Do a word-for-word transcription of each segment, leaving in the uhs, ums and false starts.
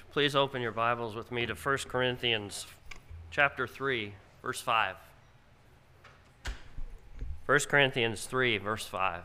Please open your Bibles with me to First Corinthians chapter three, verse five. First Corinthians three, verse five.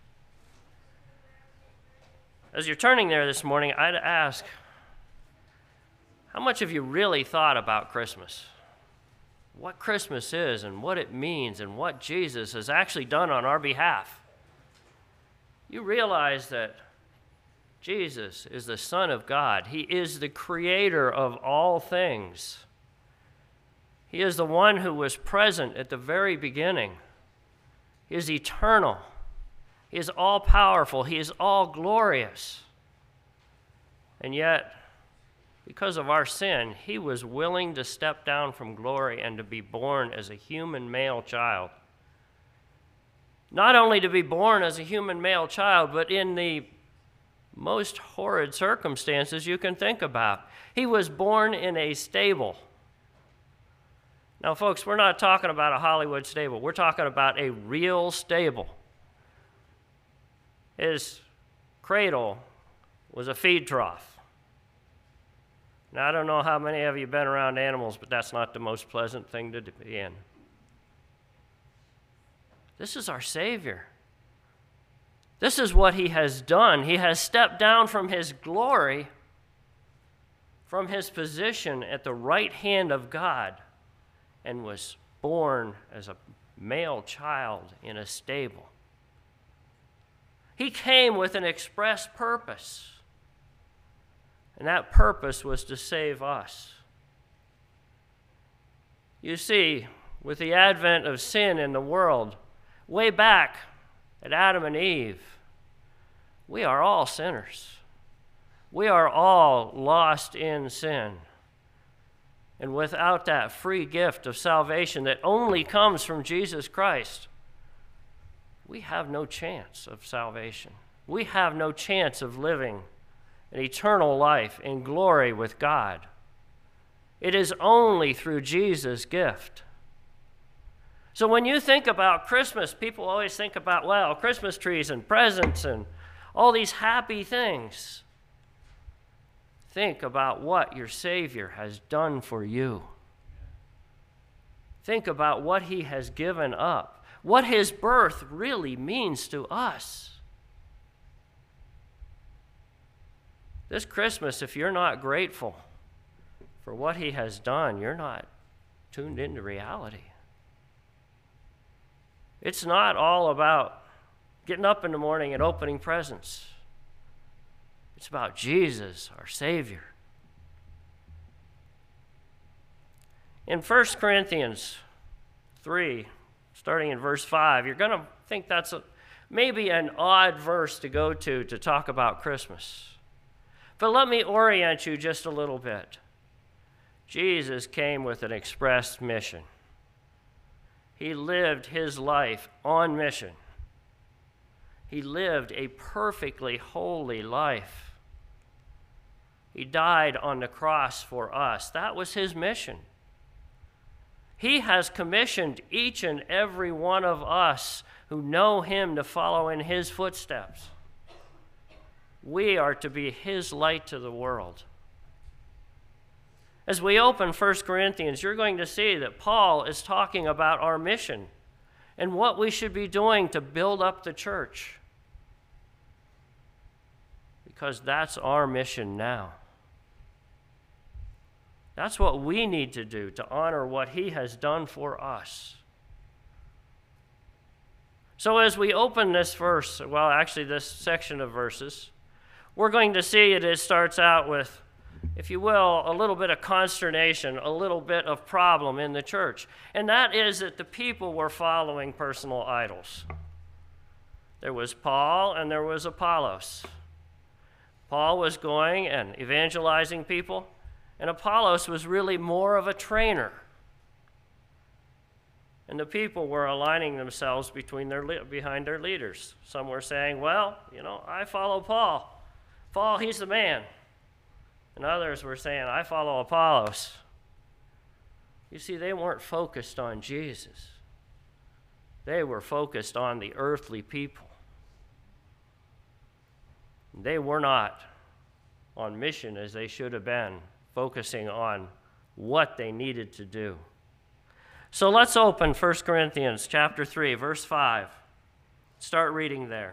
As you're turning there this morning, I'd ask, how much have you really thought about Christmas? What Christmas is and what it means and what Jesus has actually done on our behalf. You realize that Jesus is the Son of God. He is the creator of all things. He is the one who was present at the very beginning. He is eternal. He is all-powerful. He is all-glorious. And yet, because of our sin, he was willing to step down from glory and to be born as a human male child. Not only to be born as a human male child, but in the most horrid circumstances you can think about. He was born in a stable. Now, folks, we're not talking about a Hollywood stable. We're talking about a real stable. His cradle was a feed trough. Now, I don't know how many of you have been around animals, but that's not the most pleasant thing to be in. This is our Savior. This is what he has done. He has stepped down from his glory, from his position at the right hand of God, and was born as a male child in a stable. He came with an express purpose, and that purpose was to save us. You see, with the advent of sin in the world, way back at Adam and Eve, we are all sinners. We are all lost in sin. And without that free gift of salvation that only comes from Jesus Christ, we have no chance of salvation. We have no chance of living an eternal life in glory with God. It is only through Jesus' gift. So when you think about Christmas, people always think about, well, Christmas trees and presents and all these happy things. Think about what your Savior has done for you. Think about what he has given up, what his birth really means to us. This Christmas, if you're not grateful for what he has done, you're not tuned into reality. It's not all about getting up in the morning and opening presents. It's about Jesus, our Savior. In First Corinthians three, starting in verse five, you're going to think that's a, maybe an odd verse to go to to talk about Christmas. But let me orient you just a little bit. Jesus came with an express mission. He lived his life on mission. He lived a perfectly holy life. He died on the cross for us. That was his mission. He has commissioned each and every one of us who know him to follow in his footsteps. We are to be his light to the world. As we open First Corinthians, you're going to see that Paul is talking about our mission and what we should be doing to build up the church. Because that's our mission now. That's what we need to do to honor what he has done for us. So as we open this verse, well, actually this section of verses, we're going to see it, it starts out with, if you will, a little bit of consternation, a little bit of problem in the church. And that is that the people were following personal idols. There was Paul and there was Apollos. Paul was going and evangelizing people, and Apollos was really more of a trainer. And the people were aligning themselves between their behind their leaders. Some were saying, well, you know, I follow Paul. Paul, he's the man. And others were saying, I follow Apollos. You see, they weren't focused on Jesus. They were focused on the earthly people. They were not on mission as they should have been, focusing on what they needed to do. So let's open First Corinthians chapter three, verse five. Start reading there.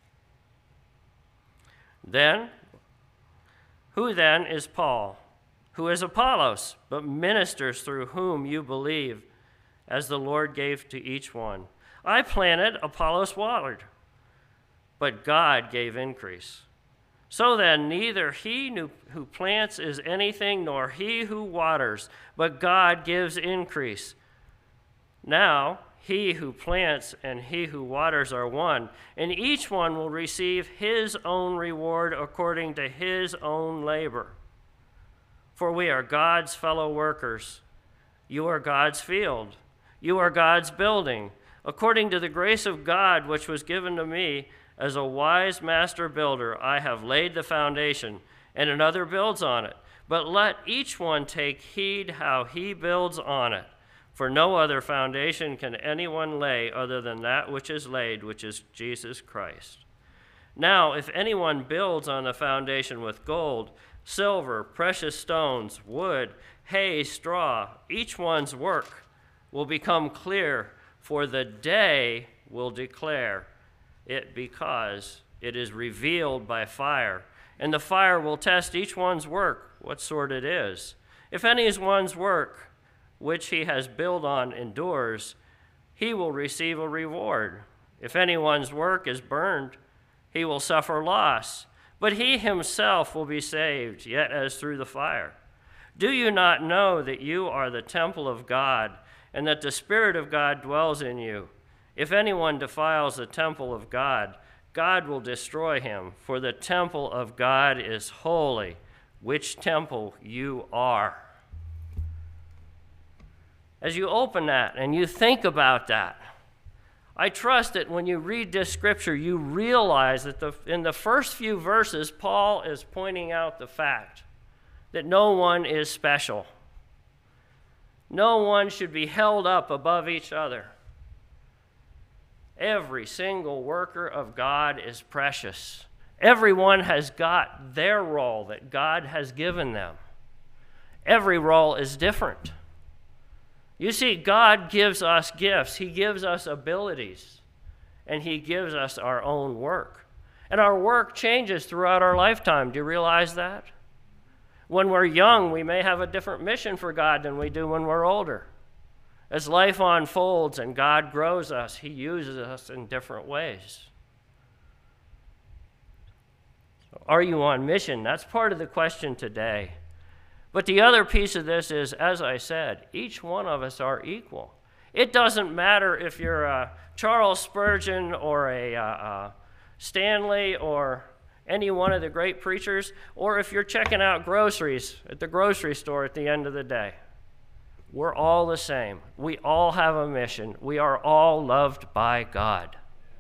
Then, who then is Paul? Who is Apollos, but ministers through whom you believe, as the Lord gave to each one? I planted, Apollos watered, but God gave increase. So then, neither he who plants is anything, nor he who waters, but God gives increase. Now, he who plants and he who waters are one, and each one will receive his own reward according to his own labor. For we are God's fellow workers. You are God's field. You are God's building. According to the grace of God which was given to me, as a wise master builder, I have laid the foundation, and another builds on it. But let each one take heed how he builds on it. For no other foundation can anyone lay other than that which is laid, which is Jesus Christ. Now, if anyone builds on the foundation with gold, silver, precious stones, wood, hay, straw, each one's work will become clear, for the day will declare it, because it is revealed by fire, and the fire will test each one's work, what sort it is. If anyone's work which he has built on endures, he will receive a reward. If anyone's work is burned, he will suffer loss, but he himself will be saved, yet as through the fire. Do you not know that you are the temple of God, and that the Spirit of God dwells in you? If anyone defiles the temple of God, God will destroy him, for the temple of God is holy, which temple you are. As you open that and you think about that, I trust that when you read this scripture, you realize that the, in the first few verses, Paul is pointing out the fact that no one is special. No one should be held up above each other. Every single worker of God is precious. Everyone has got their role that God has given them. Every role is different. You see, God gives us gifts. He gives us abilities, and he gives us our own work. And our work changes throughout our lifetime. Do you realize that? When we're young, we may have a different mission for God than we do when we're older. As life unfolds and God grows us, he uses us in different ways. So are you on mission? That's part of the question today. But the other piece of this is, as I said, each one of us are equal. It doesn't matter if you're a Charles Spurgeon or a uh, uh, Stanley or any one of the great preachers, or if you're checking out groceries at the grocery store at the end of the day. We're all the same. We all have a mission. We are all loved by God.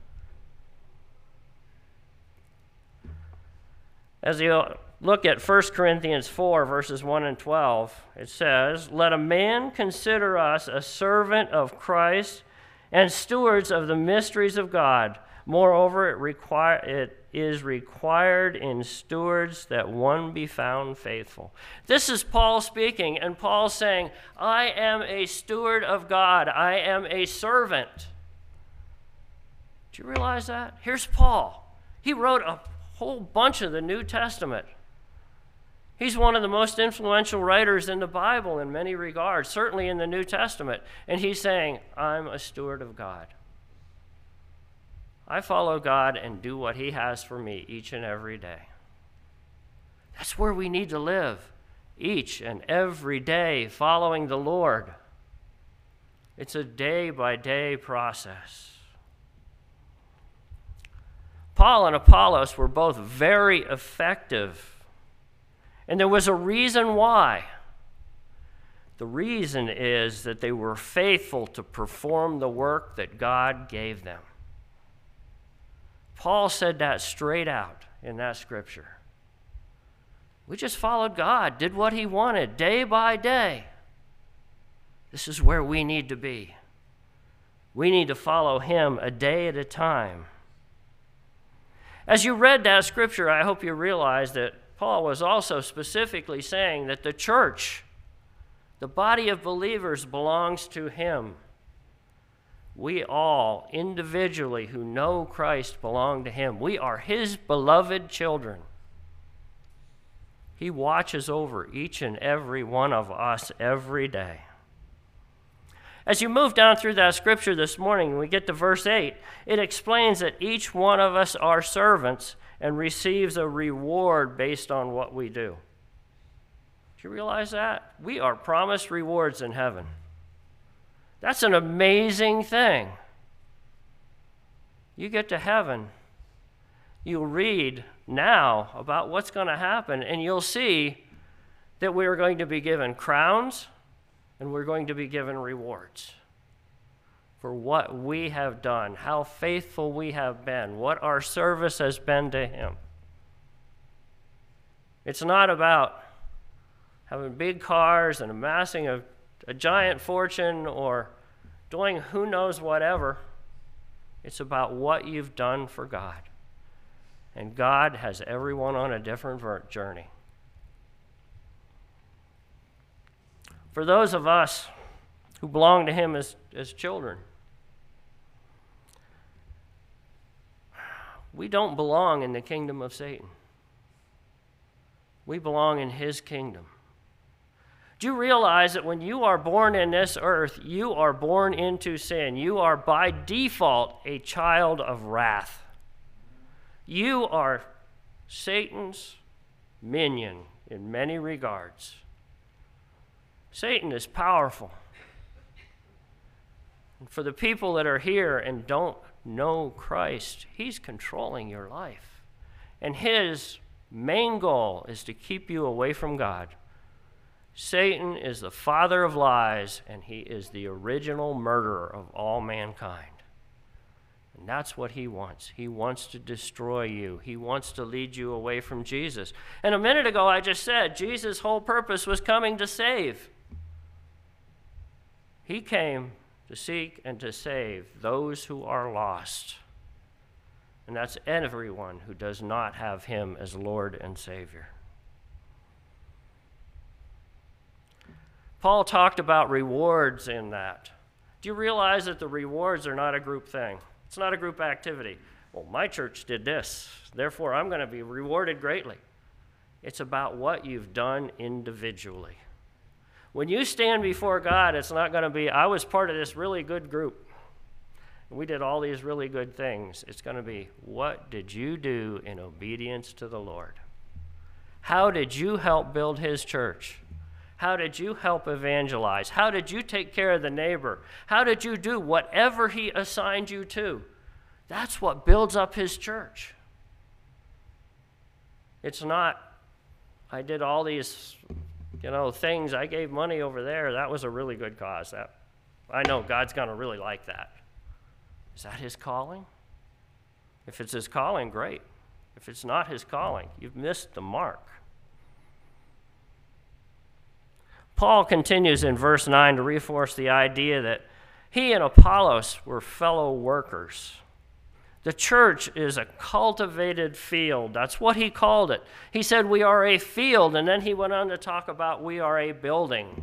As you look at First Corinthians four, verses one and twelve, it says, "Let a man consider us a servant of Christ and stewards of the mysteries of God. Moreover, it, require, it is required in stewards that one be found faithful." This is Paul speaking, and Paul's saying, I am a steward of God. I am a servant. Do you realize that? Here's Paul. He wrote a whole bunch of the New Testament. He's one of the most influential writers in the Bible in many regards, certainly in the New Testament. And he's saying, I'm a steward of God. I follow God and do what he has for me each and every day. That's where we need to live, each and every day, following the Lord. It's a day-by-day process. Paul and Apollos were both very effective, and there was a reason why. The reason is that they were faithful to perform the work that God gave them. Paul said that straight out in that scripture. We just followed God, did what he wanted day by day. This is where we need to be. We need to follow him a day at a time. As you read that scripture, I hope you realize that Paul was also specifically saying that the church, the body of believers, belongs to him. We all, individually, who know Christ, belong to him. We are his beloved children. He watches over each and every one of us every day. As you move down through that scripture this morning, we get to verse eight. It explains that each one of us are servants and receives a reward based on what we do. Do you realize that? We are promised rewards in heaven. That's an amazing thing. You get to heaven, you'll read now about what's going to happen, and you'll see that we are going to be given crowns and we're going to be given rewards for what we have done, how faithful we have been, what our service has been to him. It's not about having big cars and amassing a, a giant fortune or doing who knows whatever. It's about what you've done for God. And God has everyone on a different journey. For those of us who belong to him as, as children, we don't belong in the kingdom of Satan. We belong in his kingdom. Do you realize that when you are born in this earth, you are born into sin? You are by default a child of wrath. You are Satan's minion in many regards. Satan is powerful. And for the people that are here and don't know Christ, he's controlling your life. And his main goal is to keep you away from God. Satan is the father of lies, and he is the original murderer of all mankind. And that's what he wants. He wants to destroy you. He wants to lead you away from Jesus. And a minute ago I just said Jesus' whole purpose was coming to save. He came to seek and to save those who are lost. And that's everyone who does not have him as Lord and Savior. Paul talked about rewards in that. Do you realize that the rewards are not a group thing? It's not a group activity. Well, my church did this, therefore I'm going to be rewarded greatly. It's about what you've done individually. When you stand before God, it's not going to be, I was part of this really good group, and we did all these really good things. It's going to be, what did you do in obedience to the Lord? How did you help build his church? How did you help evangelize? How did you take care of the neighbor? How did you do whatever he assigned you to? That's what builds up his church. It's not, I did all these, you know, things. I gave money over there. That was a really good cause. That, I know God's going to really like that. Is that his calling? If it's his calling, great. If it's not his calling, you've missed the mark. Paul continues in verse nine to reinforce the idea that he and Apollos were fellow workers. The church is a cultivated field. That's what he called it. He said we are a field, and then he went on to talk about we are a building.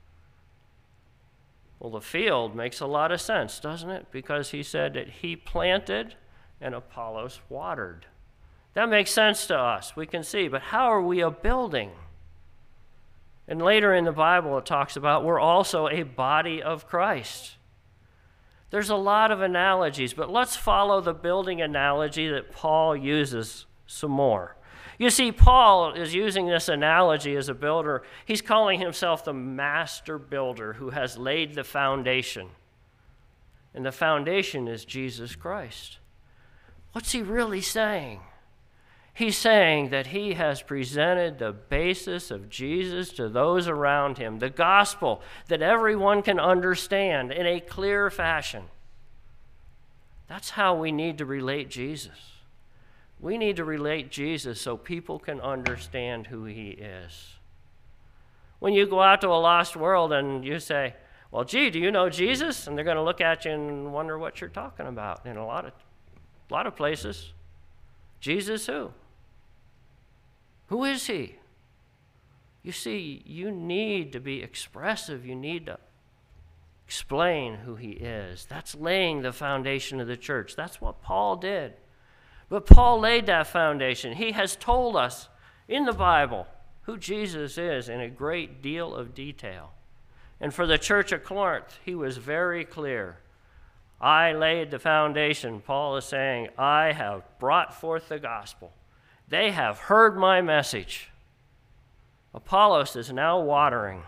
Well, the field makes a lot of sense, doesn't it? Because he said that he planted and Apollos watered. That makes sense to us. We can see. But how are we a building? And later in the Bible, it talks about we're also a body of Christ. There's a lot of analogies, but let's follow the building analogy that Paul uses some more. You see, Paul is using this analogy as a builder. He's calling himself the master builder who has laid the foundation. And the foundation is Jesus Christ. What's he really saying? He's saying that he has presented the basis of Jesus to those around him, the gospel that everyone can understand in a clear fashion. That's how we need to relate Jesus. We need to relate Jesus so people can understand who he is. When you go out to a lost world and you say, well, gee, do you know Jesus? And they're going to look at you and wonder what you're talking about in a lot of, a lot of places. Jesus who? Who is he? You see, you need to be expressive. You need to explain who he is. That's laying the foundation of the church. That's what Paul did. But Paul laid that foundation. He has told us in the Bible who Jesus is in a great deal of detail. And for the church at Corinth, he was very clear. I laid the foundation. Paul is saying, I have brought forth the gospel. They have heard my message. Apollos is now watering.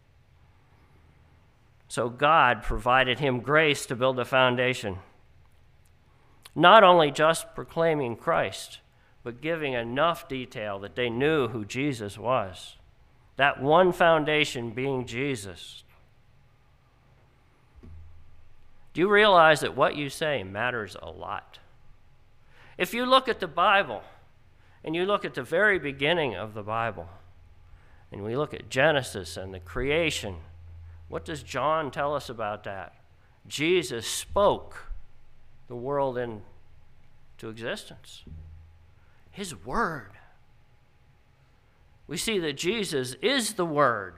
So God provided him grace to build a foundation. Not only just proclaiming Christ, but giving enough detail that they knew who Jesus was. That one foundation being Jesus. Do you realize that what you say matters a lot? If you look at the Bible, and you look at the very beginning of the Bible, and we look at Genesis and the creation, what does John tell us about that? Jesus spoke the world into existence. His word. We see that Jesus is the word.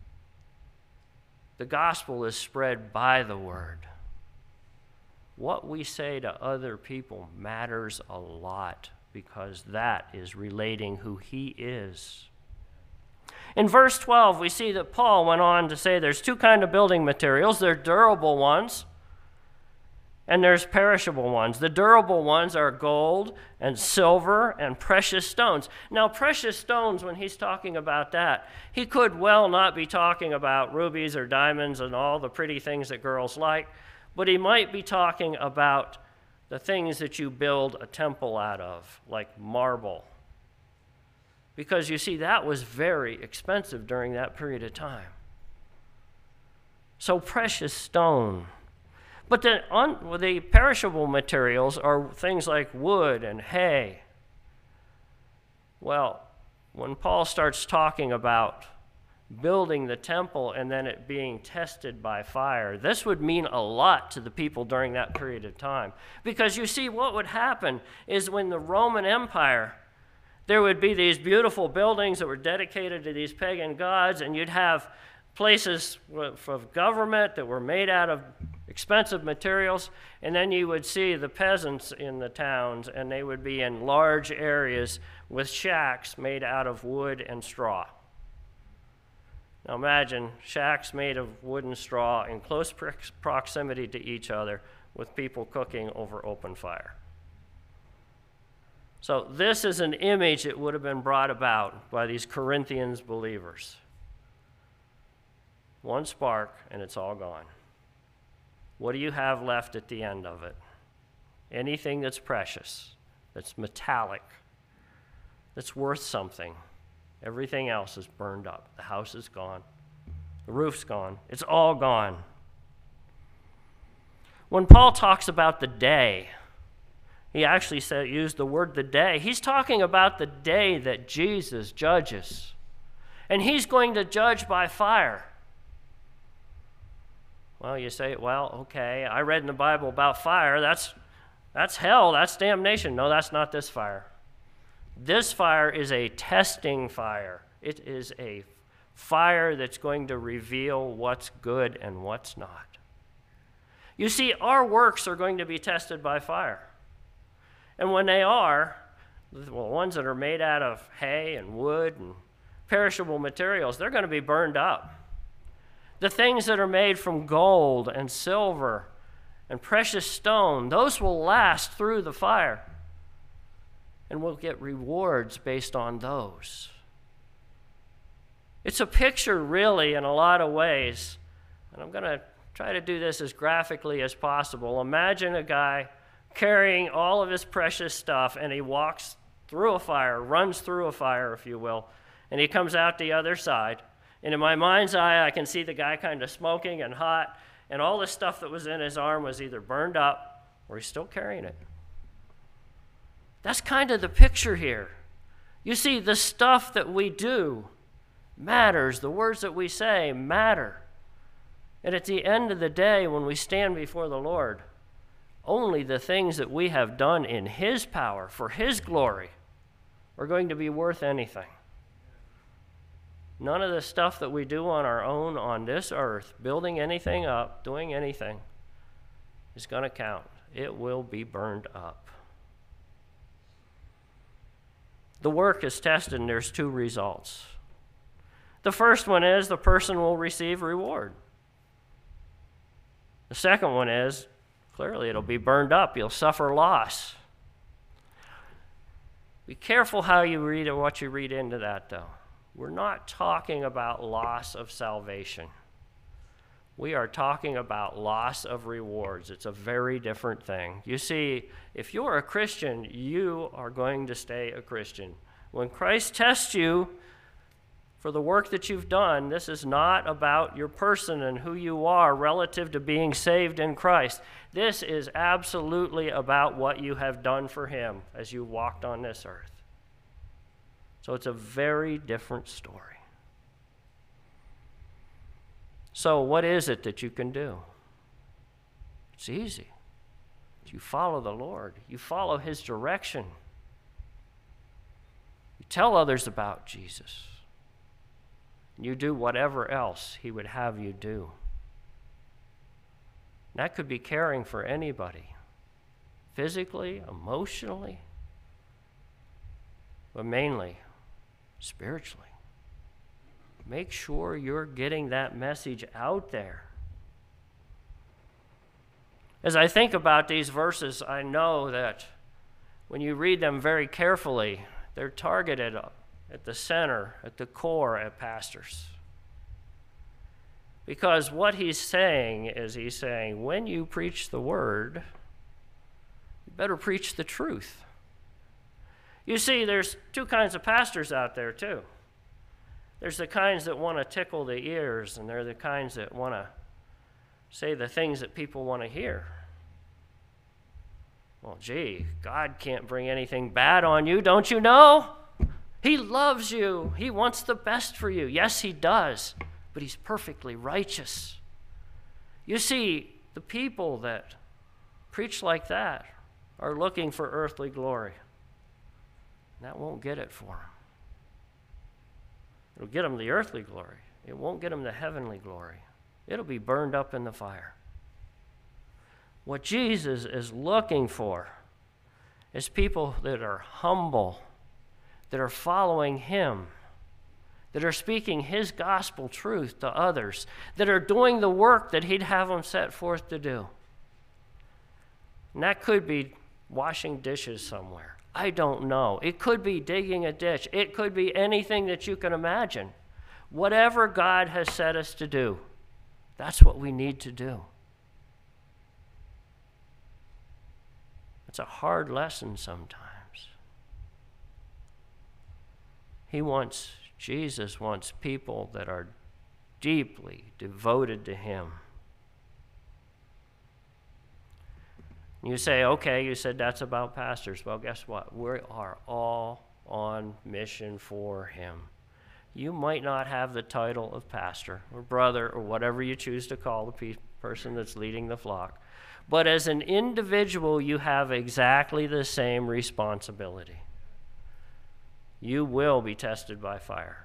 The gospel is spread by the word. What we say to other people matters a lot because that is relating who he is. In verse twelve, we see that Paul went on to say there's two kinds of building materials. There are durable ones, and there's perishable ones. The durable ones are gold and silver and precious stones. Now, precious stones, when he's talking about that, he could well not be talking about rubies or diamonds and all the pretty things that girls like, but he might be talking about the things that you build a temple out of, like marble. Because you see, that was very expensive during that period of time. So precious stone. But the, un, the perishable materials are things like wood and hay. Well, when Paul starts talking about building the temple and then it being tested by fire, this would mean a lot to the people during that period of time. Because you see, what would happen is when the Roman Empire, there would be these beautiful buildings that were dedicated to these pagan gods, and you'd have places of government that were made out of expensive materials, and then you would see the peasants in the towns, and they would be in large areas with shacks made out of wood and straw. Now imagine shacks made of wood and straw in close proximity to each other with people cooking over open fire. So this is an image that would have been brought about by these Corinthians believers. One spark and it's all gone. What do you have left at the end of it? Anything that's precious, that's metallic, that's worth something. Everything else is burned up. The house is gone. The roof's gone. It's all gone. When Paul talks about the day, he actually said, used the word the day. He's talking about the day that Jesus judges. And he's going to judge by fire. Well, you say, well, okay, I read in the Bible about fire. That's, that's hell. That's damnation. No, that's not this fire. This fire is a testing fire. It is a fire that's going to reveal what's good and what's not. You see, our works are going to be tested by fire. And when they are, well, ones that are made out of hay and wood and perishable materials, they're going to be burned up. The things that are made from gold and silver and precious stone, those will last through the fire. And we'll get rewards based on those. It's a picture, really, in a lot of ways. And I'm going to try to do this as graphically as possible. Imagine a guy carrying all of his precious stuff, and he walks through a fire, runs through a fire, if you will, and he comes out the other side. And in my mind's eye, I can see the guy kind of smoking and hot, and all the stuff that was in his arm was either burned up or he's still carrying it. That's kind of the picture here. You see, the stuff that we do matters. The words that we say matter. And at the end of the day, when we stand before the Lord, only the things that we have done in His power, for His glory, are going to be worth anything. None of the stuff that we do on our own on this earth, building anything up, doing anything, is going to count. It will be burned up. The work is tested, and there's two results. The first one is the person will receive reward. The second one is, clearly it'll be burned up. You'll suffer loss. Be careful how you read or what you read into that, though. We're not talking about loss of salvation. We are talking about loss of rewards. It's a very different thing. You see, if you're a Christian, you are going to stay a Christian. When Christ tests you for the work that you've done, this is not about your person and who you are relative to being saved in Christ. This is absolutely about what you have done for him as you walked on this earth. So it's a very different story. So what is it that you can do? It's easy. You follow the Lord. You follow his direction. You tell others about Jesus. You do whatever else he would have you do. And that could be caring for anybody, physically, emotionally, but mainly spiritually. Make sure you're getting that message out there. As I think about these verses, I know that when you read them very carefully, they're targeted at the center, at the core, at pastors. Because what he's saying is he's saying, when you preach the word, you better preach the truth. You see, there's two kinds of pastors out there, too. There's the kinds that want to tickle the ears, and they're the kinds that want to say the things that people want to hear. Well, gee, God can't bring anything bad on you, don't you know? He loves you. He wants the best for you. Yes, he does, but he's perfectly righteous. You see, the people that preach like that are looking for earthly glory. That won't get it for them. It'll get them the earthly glory. It won't get them the heavenly glory. It'll be burned up in the fire. What Jesus is looking for is people that are humble, that are following him, that are speaking his gospel truth to others, that are doing the work that he'd have them set forth to do. And that could be washing dishes somewhere. I don't know. It could be digging a ditch. It could be anything that you can imagine. Whatever God has set us to do, that's what we need to do. It's a hard lesson sometimes. He wants, Jesus wants people that are deeply devoted to him. You say, okay, you said that's about pastors. Well, guess what? We are all on mission for him. You might not have the title of pastor or brother or whatever you choose to call the pe- person that's leading the flock. But as an individual, you have exactly the same responsibility. You will be tested by fire.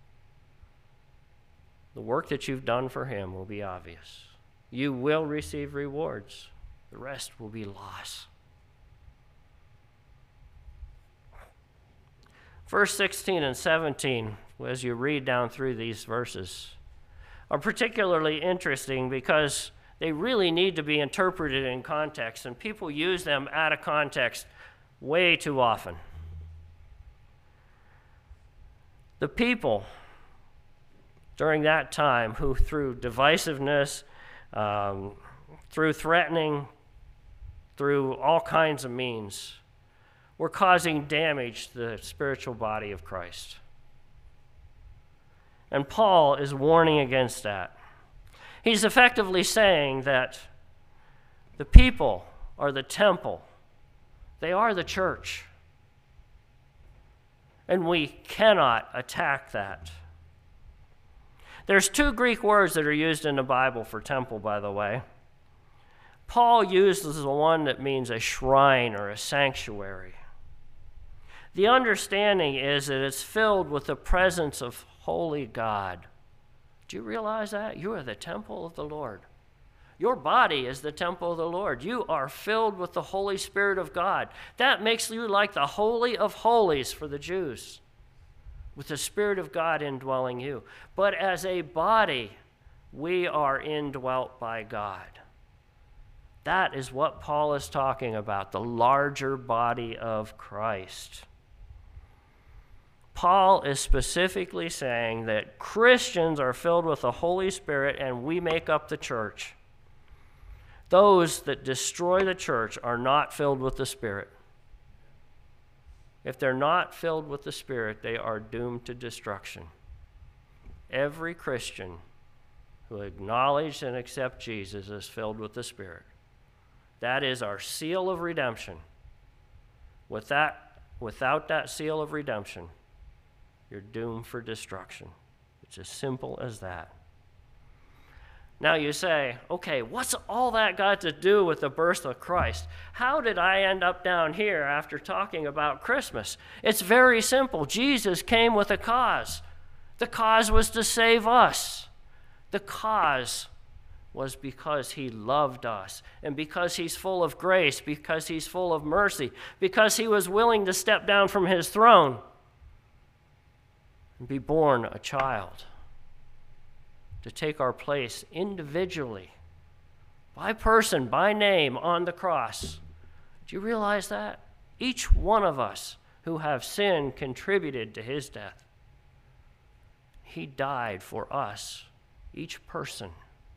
The work that you've done for him will be obvious. You will receive rewards. The rest will be loss. Verse sixteen and seventeen, as you read down through these verses, are particularly interesting because they really need to be interpreted in context, and people use them out of context way too often. The people during that time who, through divisiveness, um, through threatening, through all kinds of means, were causing damage to the spiritual body of Christ. And Paul is warning against that. He's effectively saying that the people are the temple. They are the church. And we cannot attack that. There's two Greek words that are used in the Bible for temple, by the way. Paul uses the one that means a shrine or a sanctuary. The understanding is that it's filled with the presence of holy God. Do you realize that? You are the temple of the Lord. Your body is the temple of the Lord. You are filled with the Holy Spirit of God. That makes you like the Holy of Holies for the Jews, with the Spirit of God indwelling you. But as a body, we are indwelt by God. That is what Paul is talking about, the larger body of Christ. Paul is specifically saying that Christians are filled with the Holy Spirit and we make up the church. Those that destroy the church are not filled with the Spirit. If they're not filled with the Spirit, they are doomed to destruction. Every Christian who acknowledges and accepts Jesus is filled with the Spirit. That is our seal of redemption. With that, without that seal of redemption, you're doomed for destruction. It's as simple as that. Now you say, okay, what's all that got to do with the birth of Christ? How did I end up down here after talking about Christmas? It's very simple. Jesus came with a cause. The cause was to save us. The cause was because he loved us, and because he's full of grace, because he's full of mercy, because he was willing to step down from his throne and be born a child, to take our place individually, by person, by name, on the cross. Do you realize that? Each one of us who have sinned contributed to his death. He died for us, each person,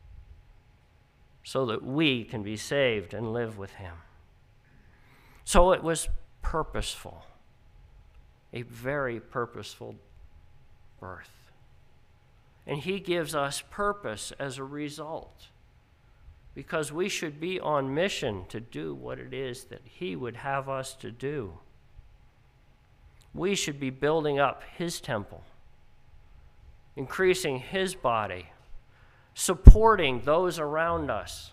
so that we can be saved and live with him. So it was purposeful, a very purposeful birth. And he gives us purpose as a result, because we should be on mission to do what it is that he would have us to do. We should be building up his temple, increasing his body, supporting those around us,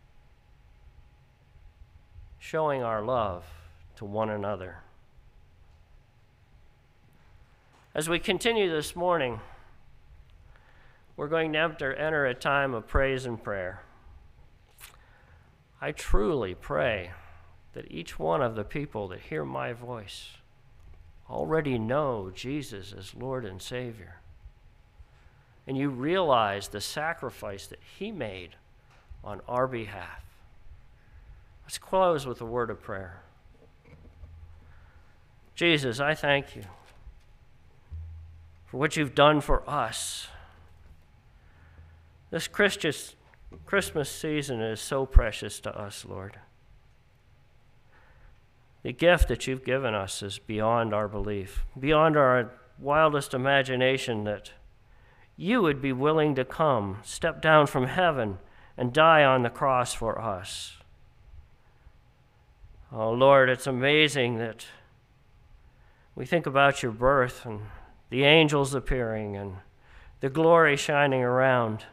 showing our love to one another. As we continue this morning, we're going to enter, enter a time of praise and prayer. I truly pray that each one of the people that hear my voice already know Jesus as Lord and Savior. And you realize the sacrifice that he made on our behalf. Let's close with a word of prayer. Jesus, I thank you for what you've done for us. This Christmas season is so precious to us, Lord. The gift that you've given us is beyond our belief, beyond our wildest imagination, that you would be willing to come, step down from heaven, and die on the cross for us. Oh, Lord, it's amazing that we think about your birth and the angels appearing and the glory shining around,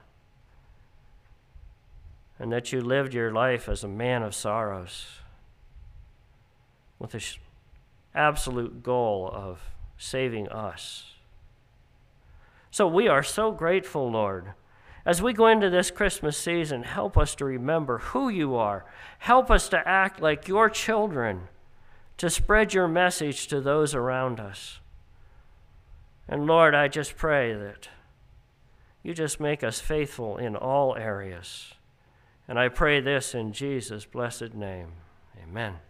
and that you lived your life as a man of sorrows with the absolute goal of saving us. So we are so grateful, Lord. As we go into this Christmas season, help us to remember who you are. Help us to act like your children, to spread your message to those around us. And Lord, I just pray that you just make us faithful in all areas. And I pray this in Jesus' blessed name. Amen.